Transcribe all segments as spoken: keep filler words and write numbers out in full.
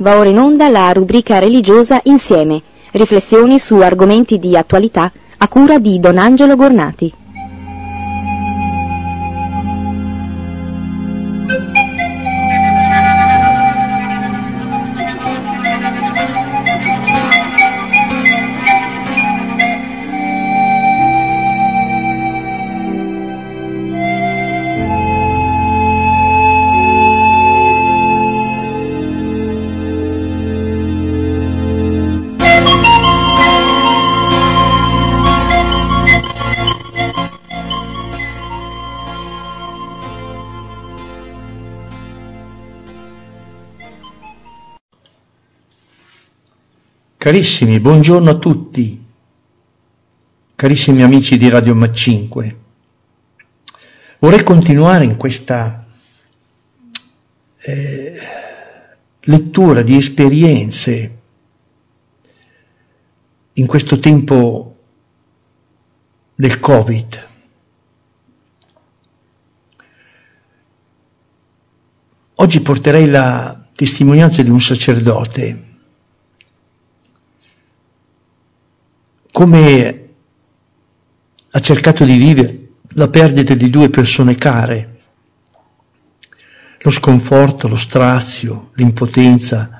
Va ora in onda la rubrica religiosa Insieme, riflessioni su argomenti di attualità a cura di Don Angelo Gornati. Carissimi, buongiorno a tutti, carissimi amici di Radio M cinque. Vorrei continuare in questa eh, lettura di esperienze in questo tempo del Covid. Oggi porterei la testimonianza di un sacerdote. Come ha cercato di vivere la perdita di due persone care, lo sconforto, lo strazio, l'impotenza,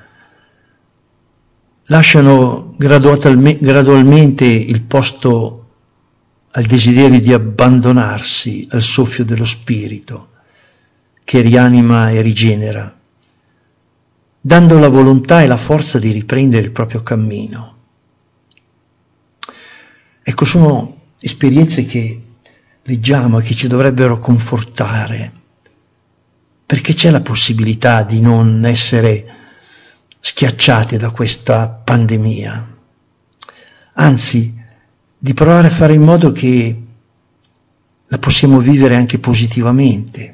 lasciano gradualmente il posto al desiderio di abbandonarsi al soffio dello Spirito, che rianima e rigenera, dando la volontà e la forza di riprendere il proprio cammino. Ecco, sono esperienze che leggiamo e che ci dovrebbero confortare, perché c'è la possibilità di non essere schiacciati da questa pandemia, anzi di provare a fare in modo che la possiamo vivere anche positivamente.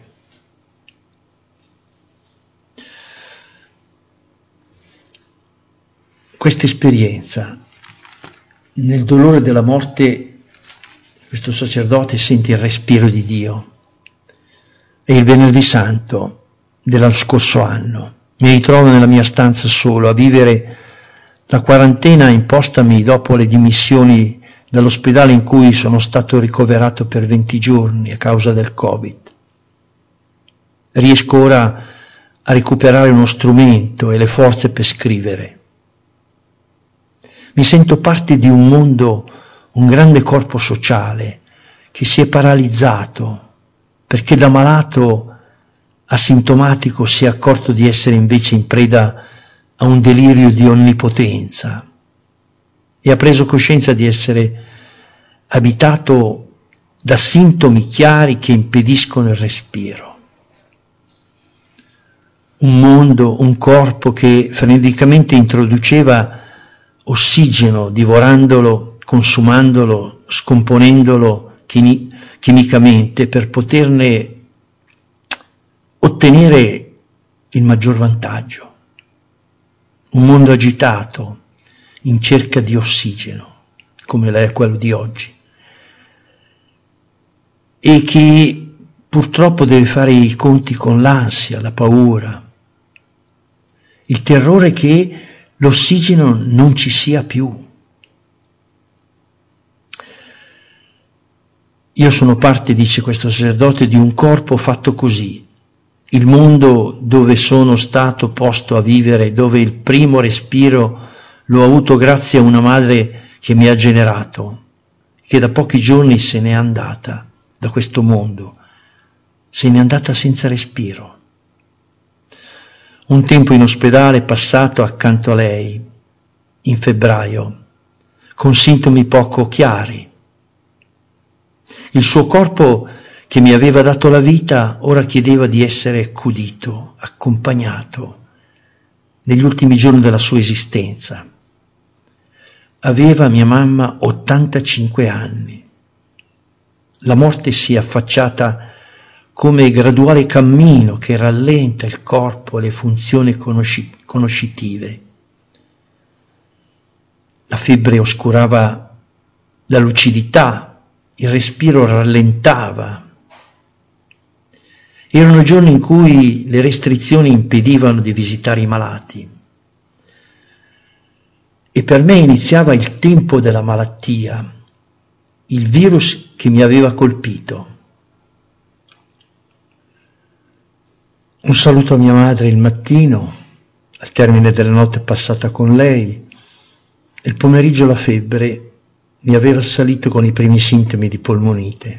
Questa esperienza, nel dolore della morte, questo sacerdote sente il respiro di Dio. E il venerdì santo dello scorso anno mi ritrovo nella mia stanza solo a vivere la quarantena impostami dopo le dimissioni dall'ospedale in cui sono stato ricoverato per venti giorni a causa del Covid. Riesco ora a recuperare uno strumento e le forze per scrivere. Mi sento parte di un mondo, un grande corpo sociale che si è paralizzato perché da malato asintomatico si è accorto di essere invece in preda a un delirio di onnipotenza e ha preso coscienza di essere abitato da sintomi chiari che impediscono il respiro. Un mondo, un corpo che freneticamente introduceva ossigeno, divorandolo, consumandolo, scomponendolo chimi- chimicamente per poterne ottenere il maggior vantaggio. Un mondo agitato, in cerca di ossigeno, come è quello di oggi, e che purtroppo deve fare i conti con l'ansia, la paura, il terrore che l'ossigeno non ci sia più. Io sono parte, dice questo sacerdote, di un corpo fatto così. Il mondo dove sono stato posto a vivere, dove il primo respiro l'ho avuto grazie a una madre che mi ha generato, che da pochi giorni se n'è andata da questo mondo, se n'è andata senza respiro. Un tempo in ospedale passato accanto a lei, in febbraio, con sintomi poco chiari. Il suo corpo, che mi aveva dato la vita, ora chiedeva di essere accudito, accompagnato, negli ultimi giorni della sua esistenza. Aveva mia mamma ottantacinque anni. La morte si è affacciata come graduale cammino che rallenta il corpo e le funzioni conosci- conoscitive. La febbre oscurava la lucidità, il respiro rallentava. Erano giorni in cui le restrizioni impedivano di visitare i malati. e per me iniziava il tempo della malattia, il virus che mi aveva colpito. Un saluto a mia madre il mattino, al termine della notte passata con lei. Il pomeriggio la febbre mi aveva assalito con i primi sintomi di polmonite.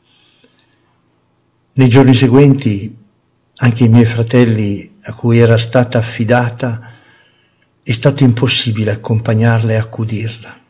Nei giorni seguenti anche i miei fratelli, a cui era stata affidata, è stato impossibile accompagnarla e accudirla.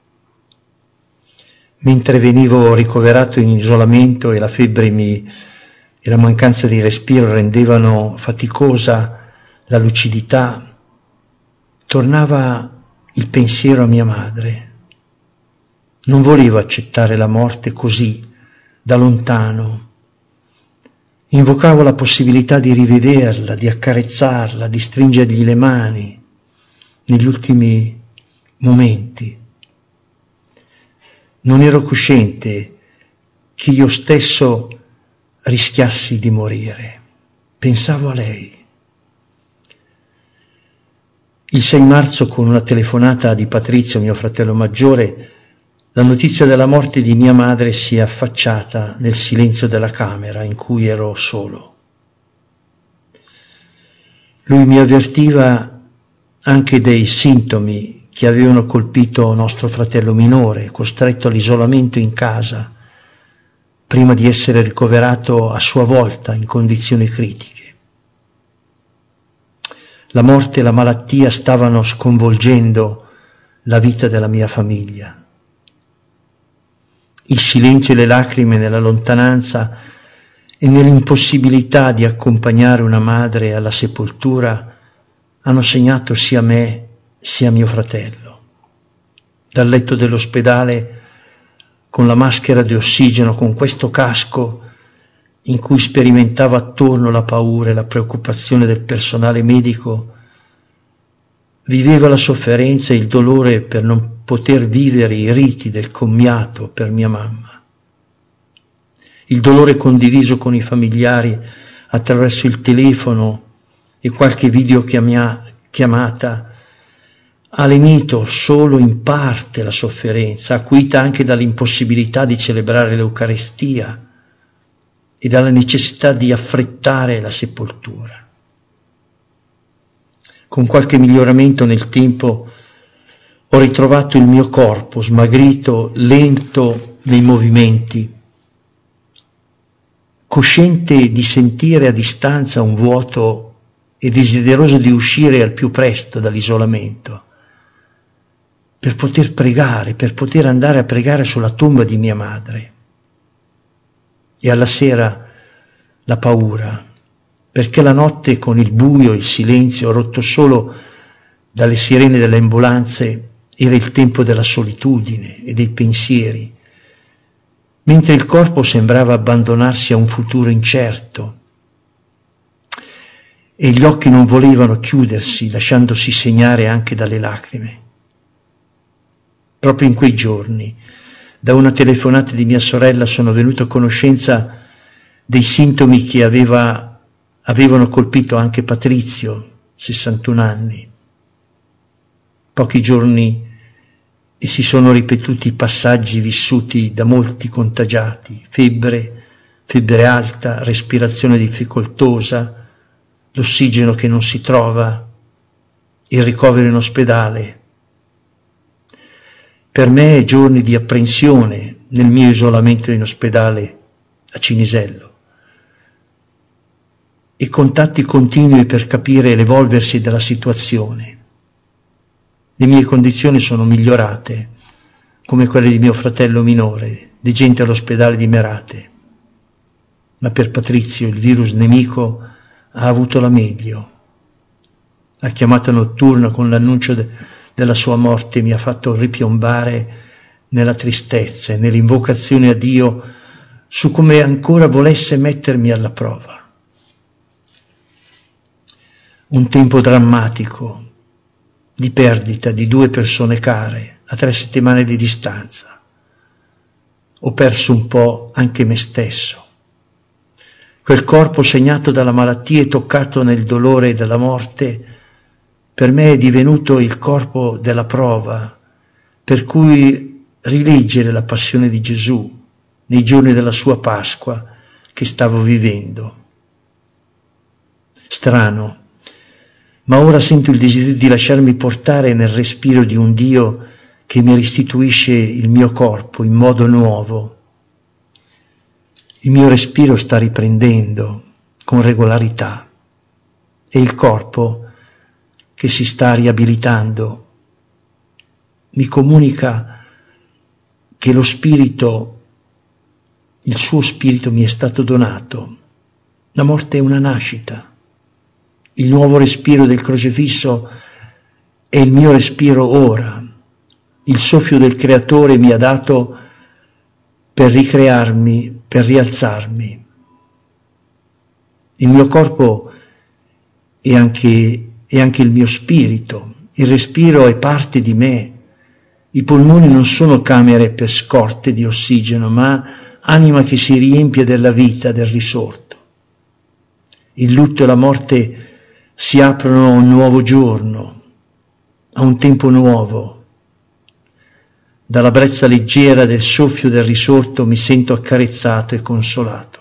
Mentre venivo ricoverato in isolamento e la febbre mi, e la mancanza di respiro rendevano faticosa la lucidità, tornava il pensiero a mia madre. Non volevo accettare la morte così, da lontano. Invocavo la possibilità di rivederla, di accarezzarla, di stringergli le mani negli ultimi momenti. Non ero cosciente che io stesso rischiassi di morire. Pensavo a lei. Il sei marzo, con una telefonata di Patrizio, mio fratello maggiore, la notizia della morte di mia madre si è affacciata nel silenzio della camera in cui ero solo. Lui mi avvertiva anche dei sintomi che avevano colpito nostro fratello minore, costretto all'isolamento in casa, prima di essere ricoverato a sua volta in condizioni critiche. La morte e la malattia stavano sconvolgendo la vita della mia famiglia. Il silenzio e le lacrime nella lontananza e nell'impossibilità di accompagnare una madre alla sepoltura hanno segnato sia me sia mio fratello. Dal letto dell'ospedale, con la maschera di ossigeno, con questo casco in cui sperimentava attorno la paura e la preoccupazione del personale medico, viveva la sofferenza e il dolore per non poter vivere i riti del commiato per mia mamma. Il dolore condiviso con i familiari attraverso il telefono e qualche videochiamata ha lenito solo in parte la sofferenza, acuita anche dall'impossibilità di celebrare l'Eucaristia e dalla necessità di affrettare la sepoltura. Con qualche miglioramento nel tempo ho ritrovato il mio corpo smagrito, lento nei movimenti, cosciente di sentire a distanza un vuoto e desideroso di uscire al più presto dall'isolamento, per poter pregare, per poter andare a pregare sulla tomba di mia madre. E alla sera la paura, perché la notte con il buio e il silenzio rotto solo dalle sirene delle ambulanze era il tempo della solitudine e dei pensieri, mentre il corpo sembrava abbandonarsi a un futuro incerto e gli occhi non volevano chiudersi, lasciandosi segnare anche dalle lacrime. Proprio in quei giorni, da una telefonata di mia sorella, sono venuto a conoscenza dei sintomi che aveva, avevano colpito anche Patrizio, sessantuno anni. Pochi giorni e si sono ripetuti i passaggi vissuti da molti contagiati: febbre, febbre alta, respirazione difficoltosa, l'ossigeno che non si trova, il ricovero in ospedale. Per me giorni di apprensione nel mio isolamento in ospedale a Cinisello e contatti continui per capire l'evolversi della situazione. Le mie condizioni sono migliorate, come quelle di mio fratello minore, di gente all'ospedale di Merate. Ma per Patrizio il virus nemico ha avuto la meglio. La chiamata notturna con l'annuncio de- della sua morte mi ha fatto ripiombare nella tristezza e nell'invocazione a Dio su come ancora volesse mettermi alla prova. Un tempo drammatico di perdita di due persone care a tre settimane di distanza. Ho perso un po' anche me stesso. Quel corpo segnato dalla malattia e toccato nel dolore della morte per me è divenuto il corpo della prova, per cui rileggere la passione di Gesù nei giorni della sua Pasqua che stavo vivendo. Strano, ma ora sento il desiderio di lasciarmi portare nel respiro di un Dio che mi restituisce il mio corpo in modo nuovo. Il mio respiro sta riprendendo con regolarità e il corpo che si sta riabilitando mi comunica che lo spirito, il suo spirito mi è stato donato. La morte è una nascita. Il nuovo respiro del crocifisso è il mio respiro ora. Il soffio del Creatore mi ha dato per ricrearmi, per rialzarmi. Il mio corpo è anche, è anche il mio spirito. Il respiro è parte di me. I polmoni non sono camere per scorte di ossigeno, ma anima che si riempie della vita, del risorto. Il lutto e la morte si aprono a un nuovo giorno, a un tempo nuovo. Dalla brezza leggera del soffio del risorto mi sento accarezzato e consolato.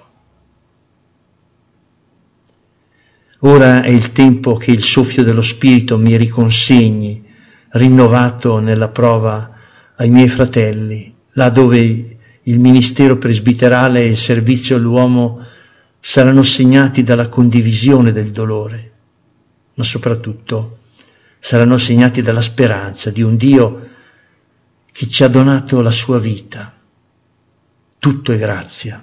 Ora è il tempo che il soffio dello Spirito mi riconsegni, rinnovato nella prova, ai miei fratelli, là dove il ministero presbiterale e il servizio all'uomo saranno segnati dalla condivisione del dolore, ma soprattutto saranno segnati dalla speranza di un Dio che ci ha donato la sua vita. Tutto è grazia.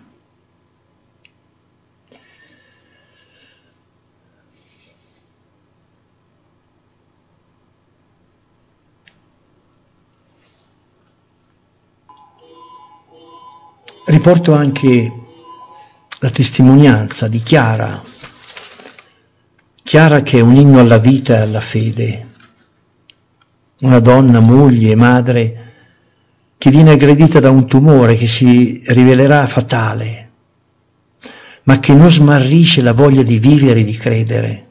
Riporto anche la testimonianza di Chiara, Chiara che è un inno alla vita e alla fede, una donna, moglie e madre che viene aggredita da un tumore che si rivelerà fatale, ma che non smarrisce la voglia di vivere e di credere.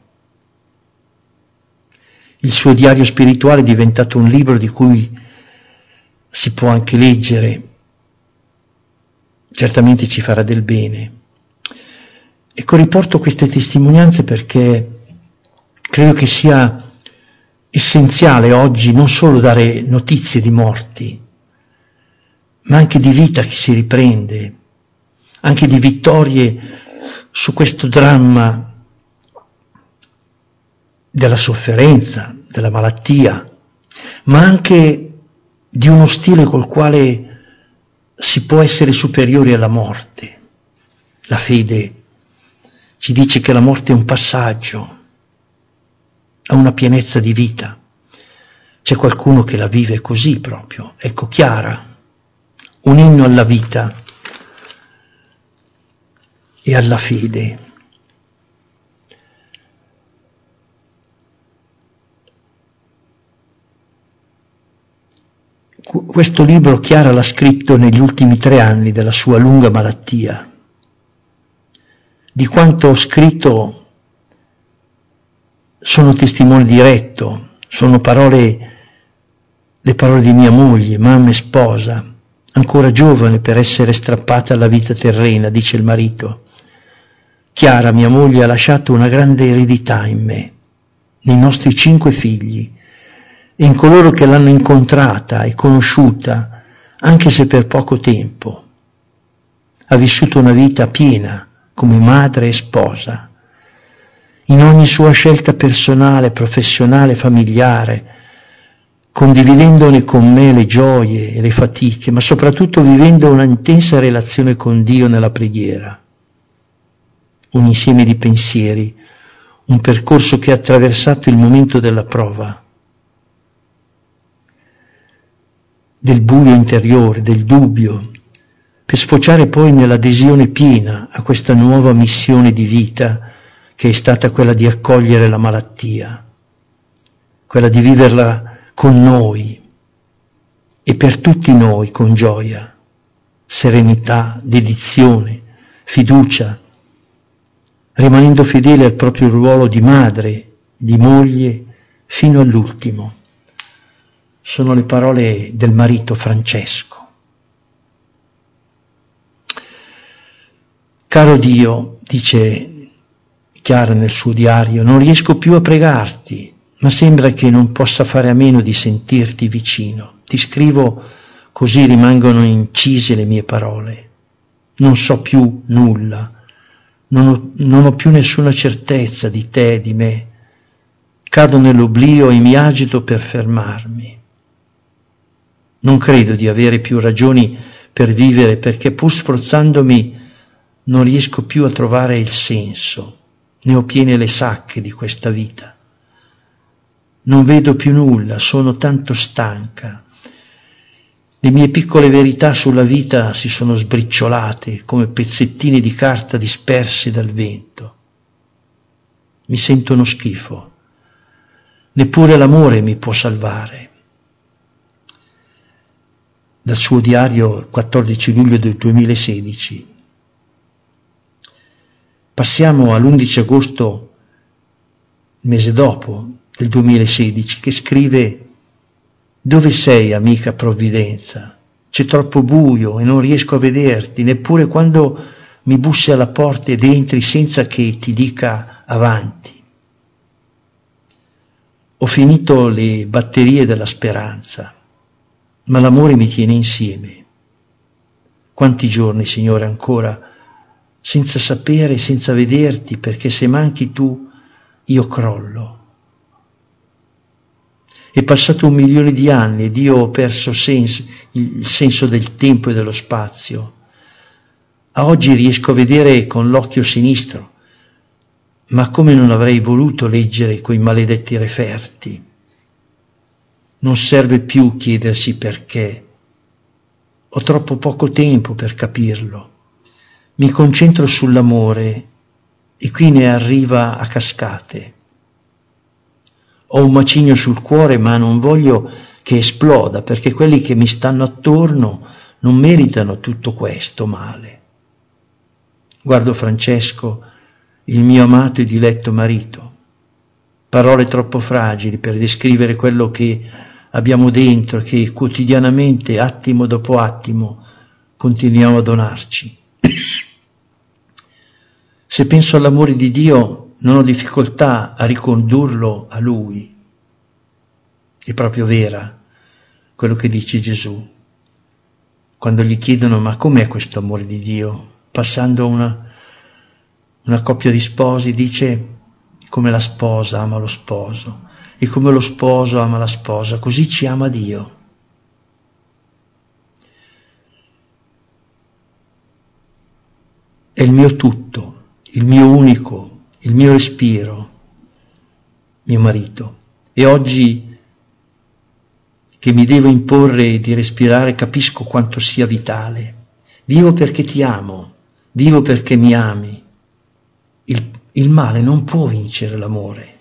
Il suo diario spirituale è diventato un libro di cui si può anche leggere, certamente ci farà del bene. Ecco, riporto queste testimonianze perché credo che sia essenziale oggi non solo dare notizie di morti, ma anche di vita che si riprende, anche di vittorie su questo dramma della sofferenza, della malattia, ma anche di uno stile col quale si può essere superiori alla morte. La fede ci dice che la morte è un passaggio a una pienezza di vita. C'è qualcuno che la vive così proprio. Ecco, Chiara, un inno alla vita e alla fede. Questo libro Chiara l'ha scritto negli ultimi tre anni della sua lunga malattia. Di quanto ho scritto sono testimone diretto, sono parole, le parole di mia moglie, mamma e sposa, ancora giovane per essere strappata alla vita terrena, dice il marito. Chiara, mia moglie, ha lasciato una grande eredità in me, nei nostri cinque figli, e in coloro che l'hanno incontrata e conosciuta, anche se per poco tempo. Ha vissuto una vita piena come madre e sposa. In ogni sua scelta personale, professionale, familiare, condividendone con me le gioie e le fatiche, ma soprattutto vivendo una intensa relazione con Dio nella preghiera. Un insieme di pensieri, un percorso che ha attraversato il momento della prova, del buio interiore, del dubbio, per sfociare poi nell'adesione piena a questa nuova missione di vita che è stata quella di accogliere la malattia, quella di viverla con noi e per tutti noi con gioia, serenità, dedizione, fiducia, rimanendo fedele al proprio ruolo di madre, di moglie, fino all'ultimo. Sono le parole del marito Francesco. Caro Dio, dice Chiara nel suo diario, non riesco più a pregarti, ma sembra che non possa fare a meno di sentirti vicino. Ti scrivo così rimangono incise le mie parole. Non so più nulla, non ho, non ho più nessuna certezza di te, di me. Cado nell'oblio e mi agito per fermarmi. Non credo di avere più ragioni per vivere perché pur sforzandomi non riesco più a trovare il senso. Ne ho piene le sacche di questa vita. Non vedo più nulla, sono tanto stanca. Le mie piccole verità sulla vita si sono sbriciolate come pezzettini di carta dispersi dal vento. Mi sento uno schifo. Neppure l'amore mi può salvare. Dal suo diario quattordici luglio del duemilasedici. Passiamo all'undici agosto, il mese dopo del duemilasedici, che scrive: dove sei, amica provvidenza? C'è troppo buio e non riesco a vederti, neppure quando mi bussi alla porta ed entri senza che ti dica avanti. Ho finito le batterie della speranza, ma l'amore mi tiene insieme. Quanti giorni, Signore, ancora, senza sapere, senza vederti, perché se manchi tu, io crollo. È passato un milione di anni ed io ho perso senso, il senso del tempo e dello spazio. A oggi riesco a vedere con l'occhio sinistro, ma come non avrei voluto leggere quei maledetti referti. Non serve più chiedersi perché. Ho troppo poco tempo per capirlo. Mi concentro sull'amore e qui ne arriva a cascate. Ho un macigno sul cuore, ma non voglio che esploda, perché quelli che mi stanno attorno non meritano tutto questo male. Guardo Francesco, il mio amato e diletto marito. Parole troppo fragili per descrivere quello che abbiamo dentro, che quotidianamente, attimo dopo attimo, continuiamo a donarci. Se penso all'amore di Dio, non ho difficoltà a ricondurlo a Lui. È proprio vera quello che dice Gesù. Quando gli chiedono: ma com'è questo amore di Dio? Passando una, una coppia di sposi, dice: come la sposa ama lo sposo, e come lo sposo ama la sposa, così ci ama Dio. È il mio tutto, il mio unico, il mio respiro, mio marito. E oggi che mi devo imporre di respirare capisco quanto sia vitale. Vivo perché ti amo, vivo perché mi ami. Il, il male non può vincere l'amore.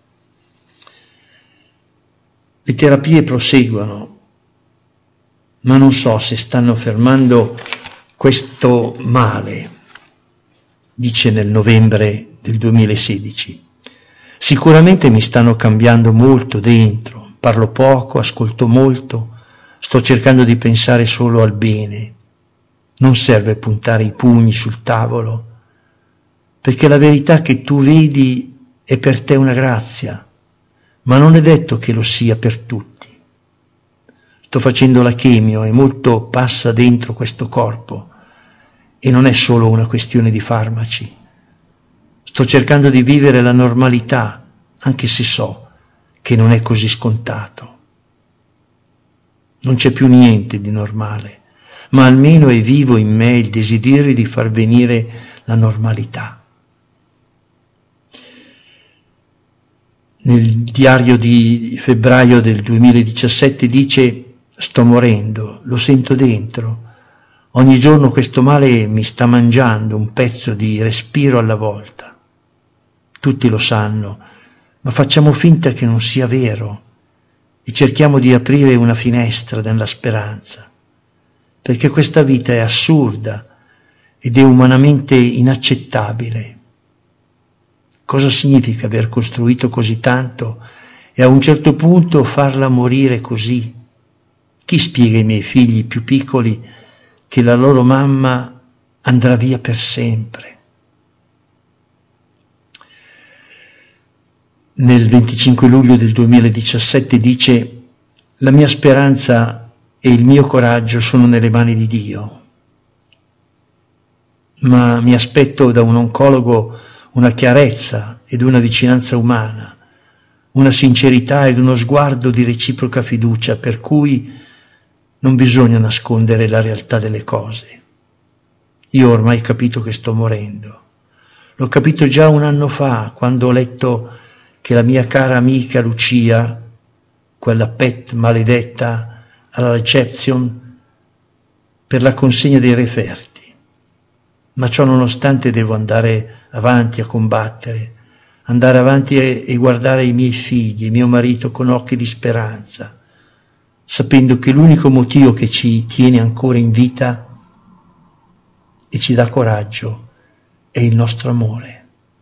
Le terapie proseguono, ma non so se stanno fermando questo male, dice nel novembre del duemilasedici. Sicuramente mi stanno cambiando molto dentro, parlo poco, ascolto molto, sto cercando di pensare solo al bene. Non serve puntare i pugni sul tavolo, perché la verità che tu vedi è per te una grazia, ma non è detto che lo sia per tutti. Sto facendo la chemio e molto passa dentro questo corpo e non è solo una questione di farmaci. Sto cercando di vivere la normalità, anche se so che non è così scontato. Non c'è più niente di normale, ma almeno è vivo in me il desiderio di far venire la normalità. Nel diario di febbraio del duemiladiciassette dice: sto morendo, lo sento dentro. Ogni giorno questo male mi sta mangiando un pezzo di respiro alla volta. Tutti lo sanno, ma facciamo finta che non sia vero e cerchiamo di aprire una finestra nella speranza, perché questa vita è assurda ed è umanamente inaccettabile. Cosa significa aver costruito così tanto e a un certo punto farla morire così. Chi spiega ai miei figli più piccoli che la loro mamma andrà via per sempre? Nel venticinque luglio del duemiladiciassette dice: la mia speranza e il mio coraggio sono nelle mani di Dio, ma mi aspetto da un oncologo una chiarezza ed una vicinanza umana, una sincerità ed uno sguardo di reciproca fiducia, per cui non bisogna nascondere la realtà delle cose. Io ho ormai capito che sto morendo. L'ho capito già un anno fa, quando ho letto che la mia cara amica Lucia, quella pet maledetta, alla reception per la consegna dei referti. Ma ciò nonostante devo andare avanti a combattere, andare avanti e, e guardare i miei figli, mio marito con occhi di speranza, sapendo che l'unico motivo che ci tiene ancora in vita e ci dà coraggio è il nostro amore.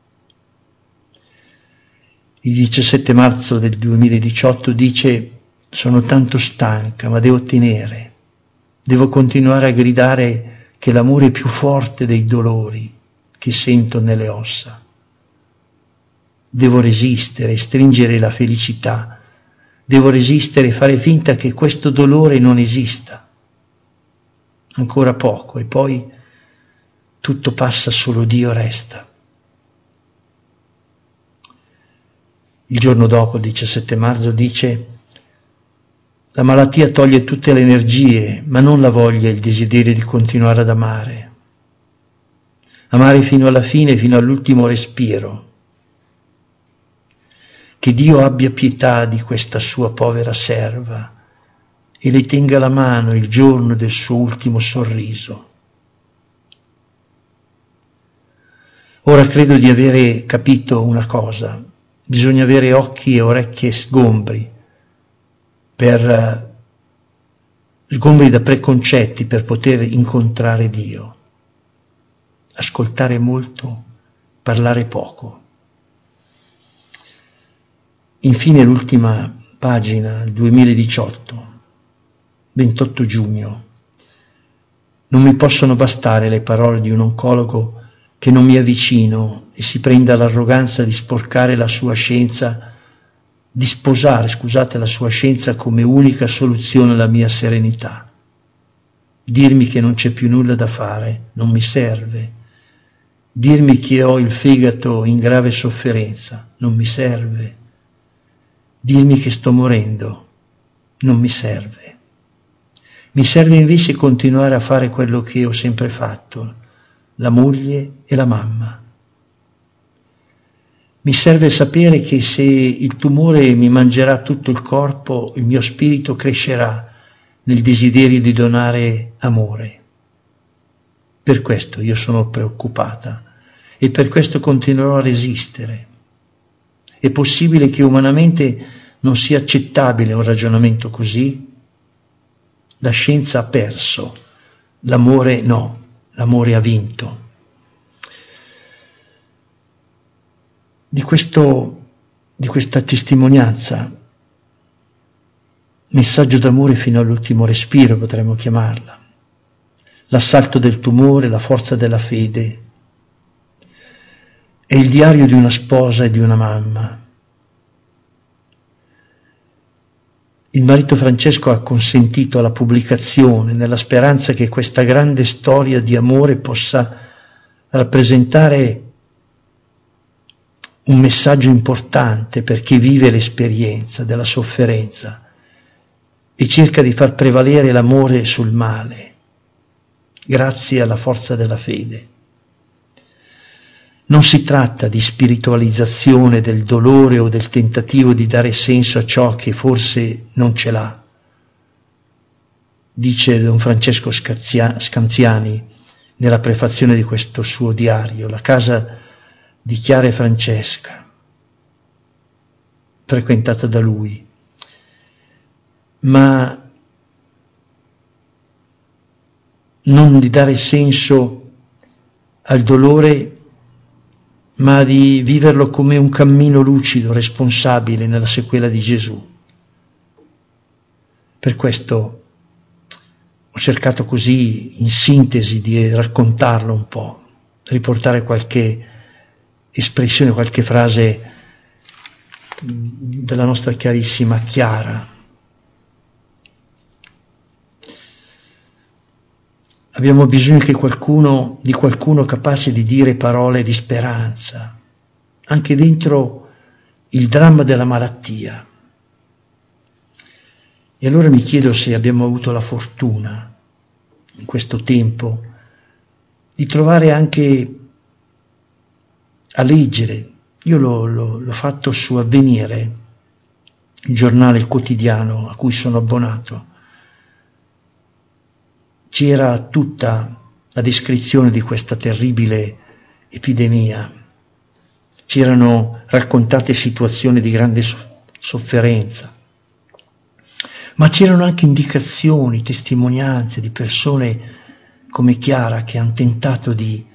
Il diciassette marzo del duemiladiciotto dice: sono tanto stanca, ma devo tenere, devo continuare a gridare che l'amore è più forte dei dolori che sento nelle ossa. Devo resistere, stringere la felicità, devo resistere e fare finta che questo dolore non esista. Ancora poco e poi tutto passa, solo Dio resta. Il giorno dopo, il diciassette marzo, dice: la malattia toglie tutte le energie, ma non la voglia e il desiderio di continuare ad amare. Amare fino alla fine, fino all'ultimo respiro. Che Dio abbia pietà di questa sua povera serva e le tenga la mano il giorno del suo ultimo sorriso. Ora credo di avere capito una cosa: bisogna avere occhi e orecchie sgombri, per sgombri da preconcetti, per poter incontrare Dio. Ascoltare molto, parlare poco. Infine l'ultima pagina, il duemiladiciotto, ventotto giugno. Non mi possono bastare le parole di un oncologo che non mi avvicino e si prenda l'arroganza di sporcare la sua scienza, di sposare, scusate, la sua scienza come unica soluzione alla mia serenità. Dirmi che non c'è più nulla da fare non mi serve. Dirmi che ho il fegato in grave sofferenza non mi serve. Dirmi che sto morendo non mi serve. Mi serve invece continuare a fare quello che ho sempre fatto, la moglie e la mamma. Mi serve sapere che se il tumore mi mangerà tutto il corpo, il mio spirito crescerà nel desiderio di donare amore. Per questo io sono preoccupata e per questo continuerò a resistere. È possibile che umanamente non sia accettabile un ragionamento così? La scienza ha perso, l'amore no, l'amore ha vinto. Di, questo, di questa testimonianza, messaggio d'amore fino all'ultimo respiro potremmo chiamarla, l'assalto del tumore, la forza della fede, è il diario di una sposa e di una mamma. Il marito Francesco ha consentito alla pubblicazione nella speranza che questa grande storia di amore possa rappresentare un messaggio importante per chi vive l'esperienza della sofferenza e cerca di far prevalere l'amore sul male, grazie alla forza della fede. Non si tratta di spiritualizzazione del dolore o del tentativo di dare senso a ciò che forse non ce l'ha. Dice Don Francesco Scanziani nella prefazione di questo suo diario, la casa di Chiara e Francesca, frequentata da lui, ma non di dare senso al dolore ma di viverlo come un cammino lucido, responsabile nella sequela di Gesù. Per questo ho cercato così, in sintesi, di raccontarlo un po', riportare qualche espressione, qualche frase della nostra carissima Chiara. Abbiamo bisogno che qualcuno, di qualcuno capace di dire parole di speranza, anche dentro il dramma della malattia. E allora mi chiedo se abbiamo avuto la fortuna, in questo tempo, di trovare anche a leggere. Io l'ho, l'ho, l'ho fatto su Avvenire, il giornale, il quotidiano a cui sono abbonato. C'era tutta la descrizione di questa terribile epidemia, c'erano raccontate situazioni di grande sofferenza, ma c'erano anche indicazioni, testimonianze di persone come Chiara che hanno tentato di,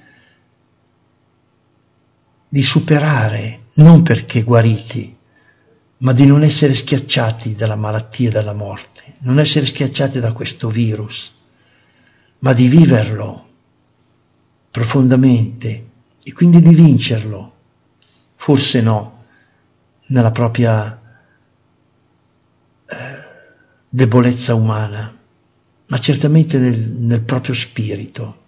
di superare, non perché guariti, ma di non essere schiacciati dalla malattia e dalla morte, non essere schiacciati da questo virus, ma di viverlo profondamente e quindi di vincerlo, forse no, nella propria eh, debolezza umana, ma certamente nel, nel proprio spirito.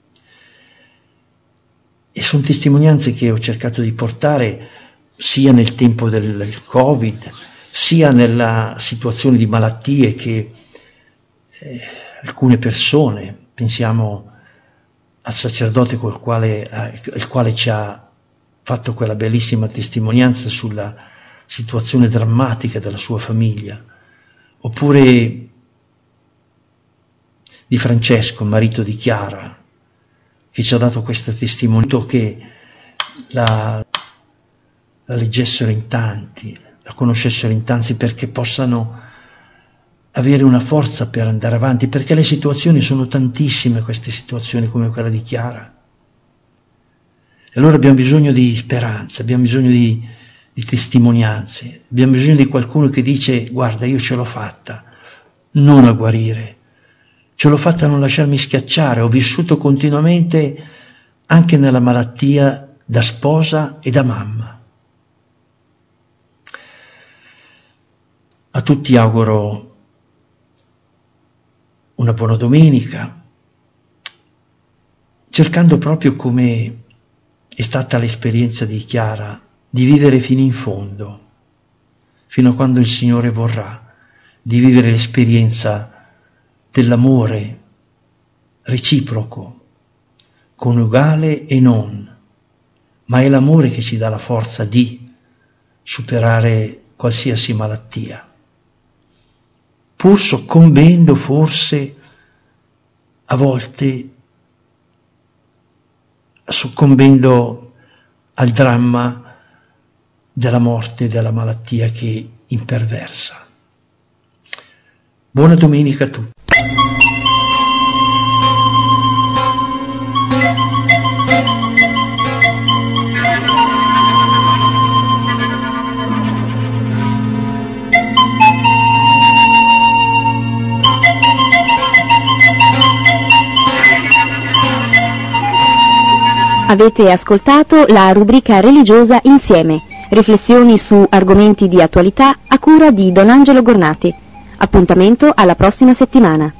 E sono testimonianze che ho cercato di portare sia nel tempo del, del Covid, sia nella situazione di malattie che eh, alcune persone, pensiamo al sacerdote col quale, eh, il quale ci ha fatto quella bellissima testimonianza sulla situazione drammatica della sua famiglia, oppure di Francesco, marito di Chiara, che ci ha dato questa testimonianza che la, la leggessero in tanti, la conoscessero in tanti, perché possano avere una forza per andare avanti, perché le situazioni sono tantissime, queste situazioni come quella di Chiara. E allora abbiamo bisogno di speranza, abbiamo bisogno di, di testimonianze, abbiamo bisogno di qualcuno che dice: guarda, io ce l'ho fatta, non a guarire, ce l'ho fatta a non lasciarmi schiacciare, ho vissuto continuamente anche nella malattia da sposa e da mamma. A tutti auguro una buona domenica, cercando proprio come è stata l'esperienza di Chiara, di vivere fino in fondo, fino a quando il Signore vorrà, di vivere l'esperienza dell'amore reciproco, coniugale e non, ma è l'amore che ci dà la forza di superare qualsiasi malattia, pur soccombendo forse a volte, soccombendo al dramma della morte e della malattia che imperversa. Buona domenica a tutti. Avete ascoltato la rubrica religiosa Insieme, riflessioni su argomenti di attualità a cura di Don Angelo Gornati. Appuntamento alla prossima settimana.